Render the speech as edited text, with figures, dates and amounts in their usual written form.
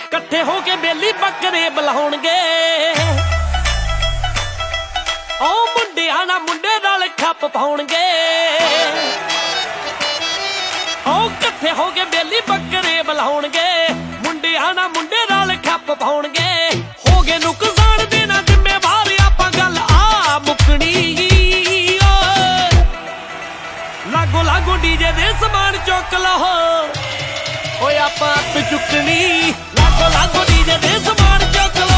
ਇਕੱਠੇ ਹੋ ਕੇ ਬੇਲੀ ਬੱਕਰੇ ਬੁਲਾਉਣਗੇ। ਉਹ ਮੁੰਡਿਆਂ ਨਾਲ ਮੁੰਡੇ ਨਾਲ ਖੱਪ ਪਾਉਣਗੇ। ਉਹ ਇਕੱਠੇ ਹੋ ਕੇ ਬੇਲੀ ਬੱਕਰੇ ਬੁਲਾਉਣਗੇ। ਮੁੰਡਿਆਂ ਨਾਲ ਮੁੰਡੇ ਨਾਲ ਖੱਪ ਪਾਉਣਗੇ। ਹੋ ਗਏ ਨੁਕਸਾਨ ਦੇਣਾ ਜ਼ਿੰਮੇਵਾਰ ਆਪਾਂ ਗੱਲ ਆ ਮੁੱਕਣੀ। ਲਾਗੋ ਲਾਗੋ ਡੀਜੇ ਦੇ ਸਮਾਨ ਚੁੱਕ ਲਓ ਓਏ ਆਪਾਂ ਅੱਤ ਚੁੱਕਣੀ। ਲਾਗੋ ਲਾਗੋ ਡੀਜੇ ਦੇ ਸਮਾਨ ਚੁੱਕ ਲਓ।